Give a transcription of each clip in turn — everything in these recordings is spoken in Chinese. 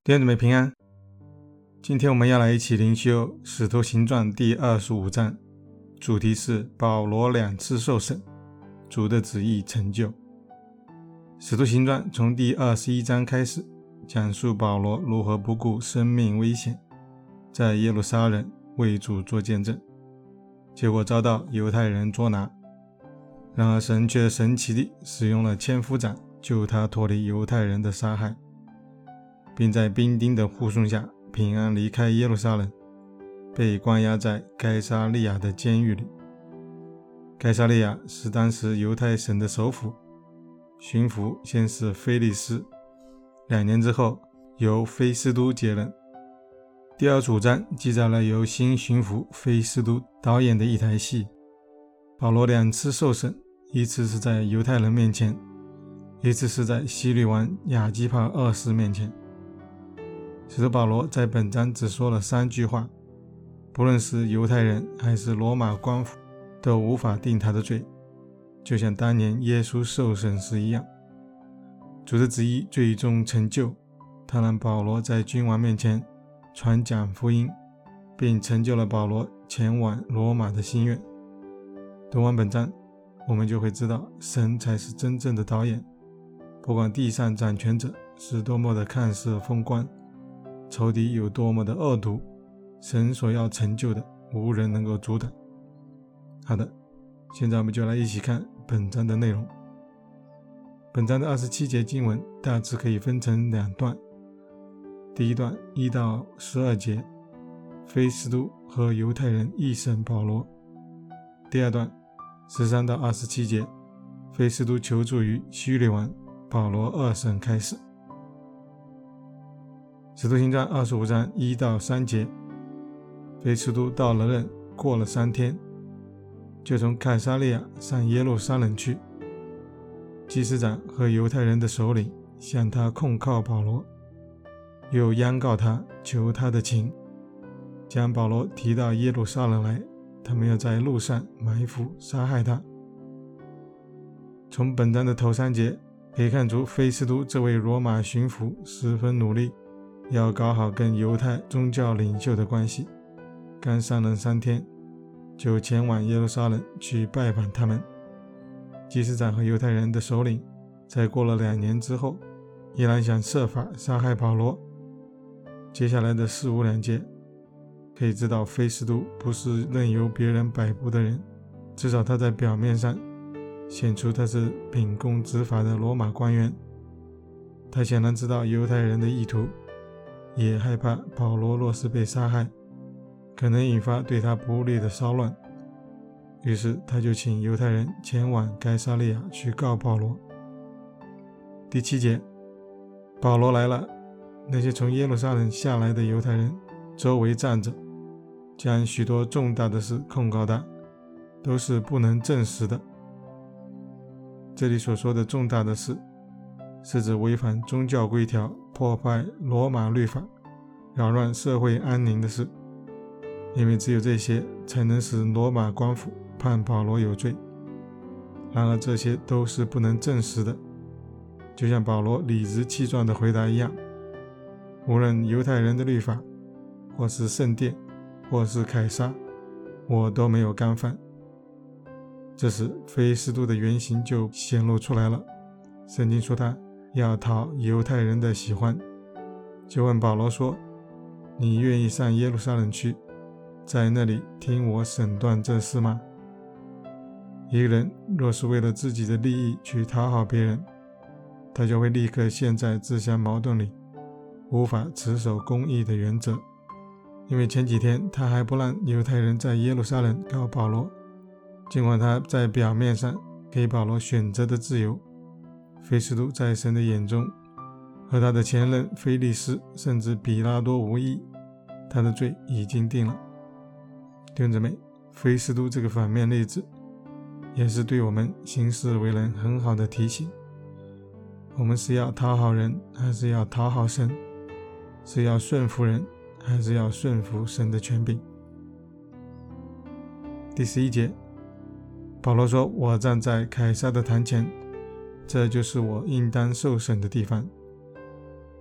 弟兄姊妹平安，今天我们要来一起灵修《使徒行传》第25章，主题是保罗2次受审，主的旨意成就。《使徒行传》从第21章开始，讲述保罗如何不顾生命危险，在耶路撒冷为主做见证，结果遭到犹太人捉拿，然而神却神奇地使用了千夫长救他脱离犹太人的杀害，并在兵丁的护送下平安离开耶路撒冷，被关押在该撒利亚的监狱里。该撒利亚是当时犹太省的首府，巡抚先是腓力斯，2年之后由菲斯都接任。第25章记载了由新巡抚菲斯都导演的一台戏，保罗2次受审，一次是在犹太人面前，一次是在希律王亚基帕2世面前。使徒保罗在本章只说了3句话，不论是犹太人还是罗马官府都无法定他的罪，就像当年耶稣受审时一样。主的旨意最终成就，他让保罗在君王面前传讲福音，并成就了保罗前往罗马的心愿。读完本章，我们就会知道神才是真正的导演，不管地上掌权者是多么的看似风光，仇敌有多么的恶毒，神所要成就的无人能够阻挡。好的，现在我们就来一起看本章的内容。本章的27节经文大致可以分成2段。第一段1到12节，菲斯都和犹太人议审保罗。第二段13到27节，菲斯都求助于希律王，保罗2审开始。使徒行传25章1到3节，菲斯都到了任，过了3天，就从凯撒利亚上耶路撒冷去。祭司长和犹太人的首领向他控告保罗，又央告他，求他的情，将保罗提到耶路撒冷来，他们要在路上埋伏杀害他。从本章的头3节可以看出，菲斯都这位罗马巡抚十分努力，要搞好跟犹太宗教领袖的关系，刚上任3天就前往耶路撒冷去拜访他们。祭司长和犹太人的首领在过了2年之后，依然想设法杀害保罗。接下来的4、5、2节可以知道，菲斯都不是任由别人摆布的人，至少他在表面上显出他是秉公执法的罗马官员。他显然知道犹太人的意图，也害怕保罗若是被杀害，可能引发对他不利的骚乱，于是他就请犹太人前往该撒利亚去告保罗。第7节，保罗来了，那些从耶路撒冷下来的犹太人周围站着，将许多重大的事控告他，都是不能证实的。这里所说的重大的事，是指违反宗教规条、破坏罗马律法、扰乱社会安宁的事，因为只有这些才能使罗马官府判保罗有罪。然而这些都是不能证实的，就像保罗理直气壮的回答一样，无论犹太人的律法，或是圣殿，或是凯撒，我都没有干犯。这时菲斯都的原型就显露出来了，圣经说他要讨犹太人的喜欢，就问保罗说，你愿意上耶路撒冷去，在那里听我审断这事吗？一个人若是为了自己的利益去讨好别人，他就会立刻陷在自相矛盾里，无法持守公义的原则。因为前几天他还不让犹太人在耶路撒冷告保罗，尽管他在表面上给保罗选择的自由，菲斯都在神的眼中和他的前任腓力斯甚至比拉多无异，他的罪已经定了。弟兄姊妹，菲斯都这个反面例子也是对我们行事为人很好的提醒，我们是要讨好人还是要讨好神？是要顺服人还是要顺服神的权柄？第11节，保罗说，我站在凯撒的坛前，这就是我应当受审的地方。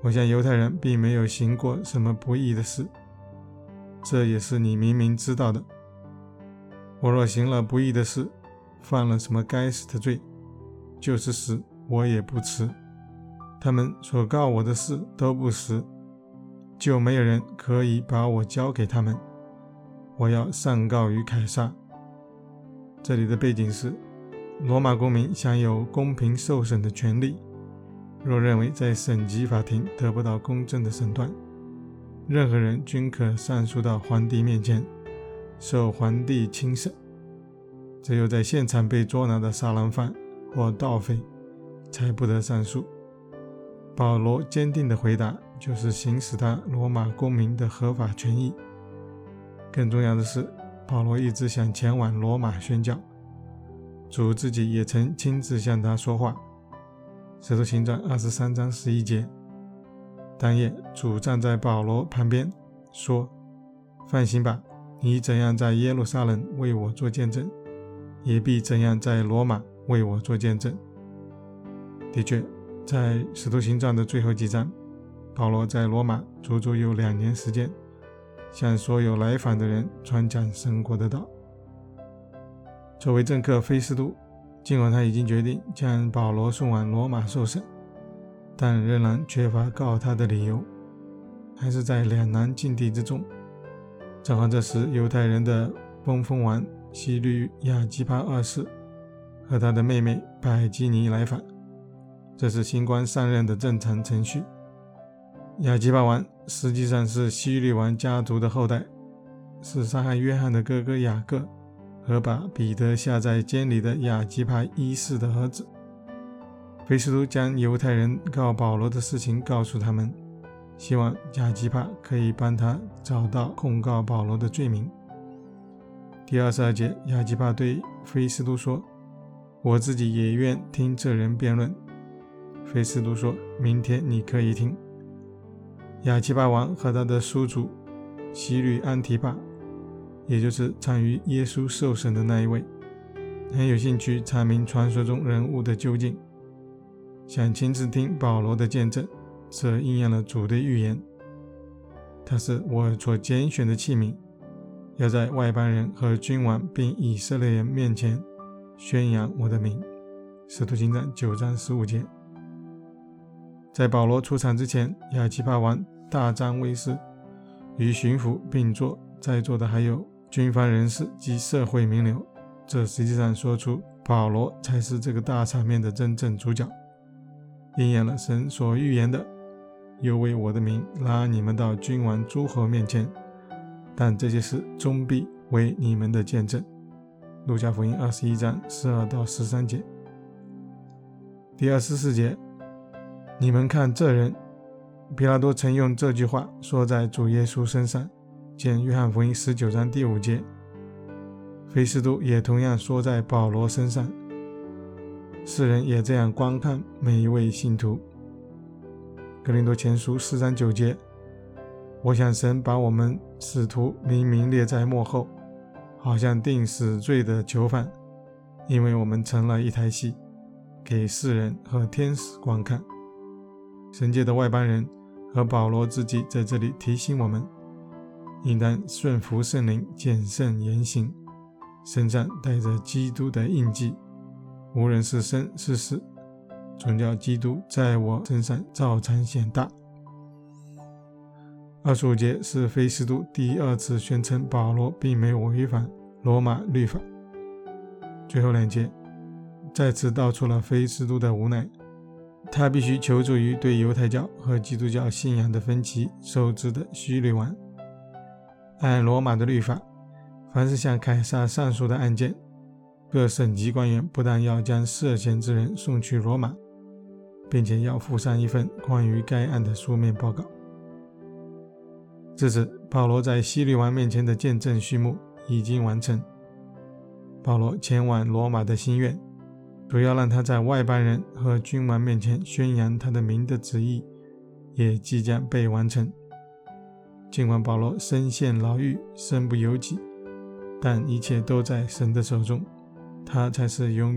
我向犹太人并没有行过什么不义的事，这也是你明明知道的。我若行了不义的事，犯了什么该死的罪，就是死我也不辞。他们所告我的事都不实，就没有人可以把我交给他们。我要上告于凯撒。这里的背景是，罗马公民享有公平受审的权利，若认为在省级法庭得不到公正的审断，任何人均可上诉到皇帝面前，受皇帝亲审。只有在现场被捉拿的杀人犯或盗匪才不得上诉。保罗坚定的回答就是行使他罗马公民的合法权益。更重要的是，保罗一直想前往罗马宣教，主自己也曾亲自向他说话。使徒行传23章11节，当夜主站在保罗旁边说，放心吧，你怎样在耶路撒冷为我做见证，也必怎样在罗马为我做见证。的确，在使徒行传的最后几章，保罗在罗马足足有2年时间，向所有来访的人传讲神国的道。作为政客菲斯都，尽管他已经决定将保罗送往罗马受审，但仍然缺乏告他的理由，还是在两难境地之中。正好这时，犹太人的分封王希律亚基帕二世和他的妹妹百基尼来访，这是新官上任的正常程序。亚基帕王实际上是希律王家族的后代，是杀害约翰的哥哥雅各和把彼得下在监里的亚基帕一世的儿子。菲斯都将犹太人告保罗的事情告诉他们，希望亚基帕可以帮他找到控告保罗的罪名。第22节，亚基帕对菲斯都说，我自己也愿听这人辩论。菲斯都说，明天你可以听。亚基帕王和他的叔祖希律安提帕，也就是参与耶稣受审的那一位，很有兴趣查明传说中人物的究竟，想亲自听保罗的见证，这应验了主的预言，他是我所拣选的器皿，要在外邦人和君王并以色列人面前宣扬我的名。使徒行传9章15节。在保罗出场之前，亚基帕王大张威势，与巡抚并坐，在座的还有军方人士及社会名流，这实际上说出保罗才是这个大场面的真正主角，应验了神所预言的，又为我的名拉你们到君王诸侯面前，但这些事终必为你们的见证。路加福音21章12到13节。第24节，你们看这人，比拉多曾用这句话说在主耶稣身上，见约翰福音19章第5节。菲斯都也同样说在保罗身上，世人也这样观看每一位信徒。哥林多前书4章9节，我想神把我们使徒明明列在末后，好像定死罪的囚犯，因为我们成了一台戏，给世人和天使观看。神界的外邦人和保罗自己在这里提醒我们，应当顺服圣灵，谨慎言行，身上带着基督的印记，无论是生是死，总叫基督在我身上照常显大。25节是菲斯都第2次宣称保罗并没有违反罗马律法。最后2节再次道出了菲斯都的无奈，他必须求助于对犹太教和基督教信仰的分歧受制的希律王。按罗马的律法，凡是向凯撒上诉的案件，各省级官员不但要将涉嫌之人送去罗马，并且要附上一份关于该案的书面报告。至此，保罗在希律王面前的见证序幕已经完成。保罗前往罗马的心愿，主要让他在外邦人和君王面前宣扬他的名的旨意，也即将被完成。尽管保罗身陷牢狱，身不由己，但一切都在神的手中，他才是永远的主角，而不是那些政客和宗教领袖们。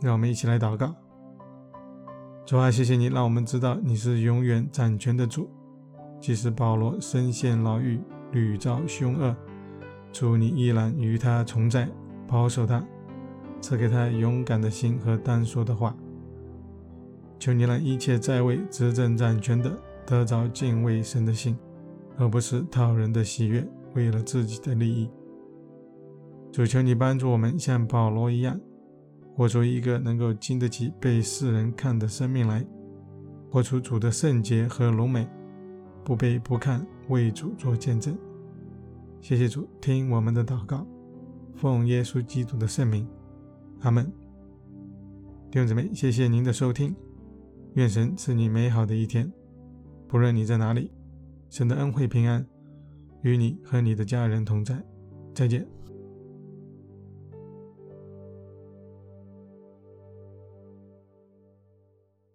让我们一起来祷告。主啊，谢谢你让我们知道你是永远掌权的主，即使保罗身陷牢狱，屡遭凶恶，主你依然与他同在，保守他，赐给他勇敢的心和单说的话。求你让一切在位执政掌权的得着敬畏神的心，而不是讨人的喜悦，为了自己的利益。主，求你帮助我们像保罗一样，活出一个能够经得起被世人看的生命来，活出主的圣洁和荣美，不卑不亢，为主做见证。谢谢主，听我们的祷告，奉耶稣基督的圣名，阿们。弟兄姊妹，谢谢您的收听，愿神赐你美好的一天，不论你在哪里，神的恩惠平安与你和你的家人同在。再见。